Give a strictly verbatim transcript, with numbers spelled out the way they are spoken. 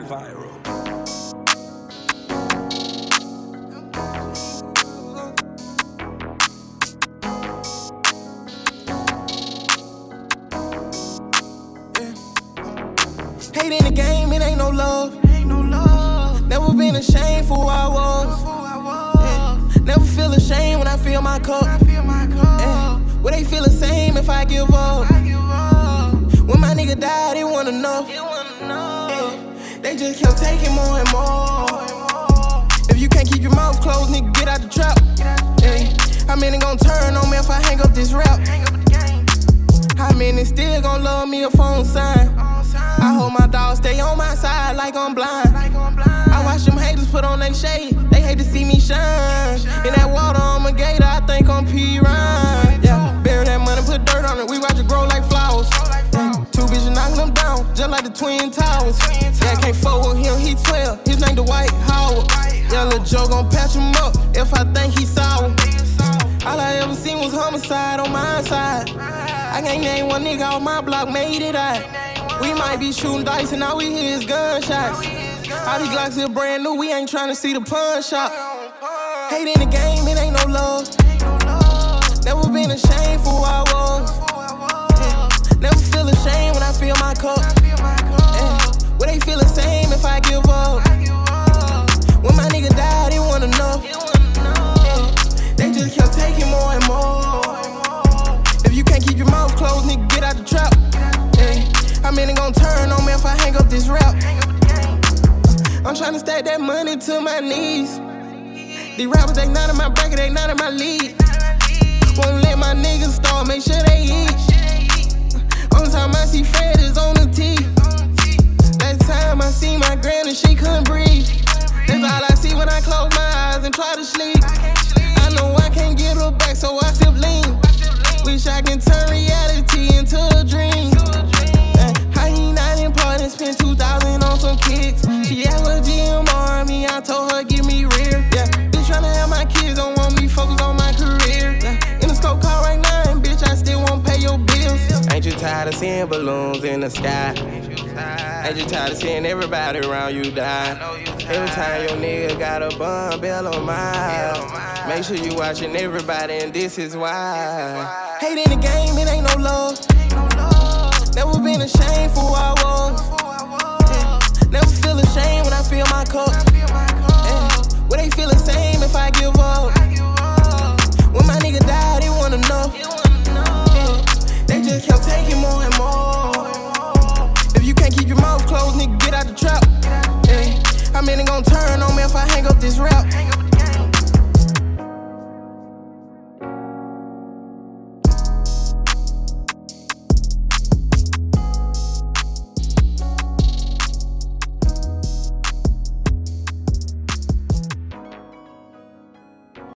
Viral. Hate in the game, it ain't no love. Ain't no love. Never been ashamed for who I was. Yeah. Never feel ashamed when I fill my cup. Yeah. Will they feel the same if I give up? When my nigga died, they want enough. Yeah. They just kept taking more and more. If you can't keep your mouth closed, nigga, get out the trap. Yeah. How many gon' turn on me if I hang up this rap? How many still gon' love me a phone sign? I hope my dogs stay on my side like I'm blind. I watch them haters put on they shade. They hate to see me shine. In that water, I'm a gator. I think I'm P. Ryan. Yeah, bury that money, put dirt on it. We watch it grow like flowers. Yeah, two bitches knocking them down, just like the Twin Towers. Yeah, can't fuck with him, he twelve. His name Dwight Howard. Yeah, Lil Joe gon' patch him up if I think he sour. All I ever seen was homicide on my side. I can't name one nigga off my block made it out. We might be shooting dice and all we hear is gunshots. All these Glocks here brand new, we ain't tryna see the pawn shop. Hate in the game, it ain't no love. Never been ashamed for who I was. Yeah. Never feel ashamed when I fill my cup. Yeah. Will they feel the same if I give up? When my nigga died, they want enough. Yeah. They just kept taking more and more. If you can't keep your mouth closed, nigga, get out the trap. Yeah. How many gon' turn on me if I hang up this rap? I'm tryna stack that money to my knees. These rappers, they not in my bracket, they not in my league. Won't let my niggas start, make sure they eat. Only time I see Fred is on the T. Last time I see my granny, she couldn't breathe. That's all I see when I close my eyes and try to sleep. I know I can't get her back, so I sip lean. Wish I can turn reality into a dream. How he not important, spend two thousand on some kicks. She asked what G M R me, I told her give me rear. Yeah, bitch tryna have my kids, don't want me focus on my career. Yeah, in the scope car right now, and bitch I still won't pay your bills. Ain't you tired of seeing balloons in the sky? Ain't you tired of seeing everybody around you die? Every time your nigga got a bun bill on my. Make sure you watching everybody, and this is why. Hate in the game, it ain't no love. Never been ashamed for who I was. Yeah. Never feel ashamed when I fill my cup. Yeah. Will they feel the same if I give up? When my nigga died, they want enough. Yeah. They just kept taking more and more. If you can't keep your mouth closed, nigga, get out the trap. Yeah. How many gon' turn on me if I hang up this rap?